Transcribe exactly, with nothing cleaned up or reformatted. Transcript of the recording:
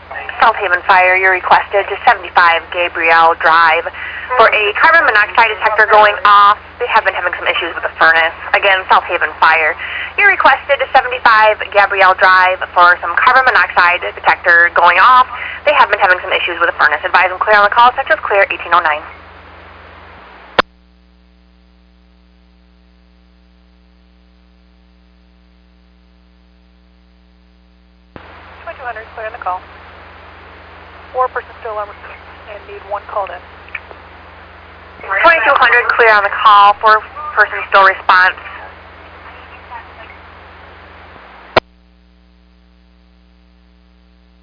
South Haven Fire, you're requested to seventy-five Gabrielle Drive for a carbon monoxide detector going off. They have been having some issues with the furnace. Again, South Haven Fire, you're requested to seventy-five Gabrielle Drive for some carbon monoxide detector going off. They have been having some issues with the furnace. Advise them clear on the call. Sector is clear, eighteen oh nine. twenty-two hundred, clear on the call. Four person still on and need one called in. twenty-two hundred, clear on the call. Four person still response.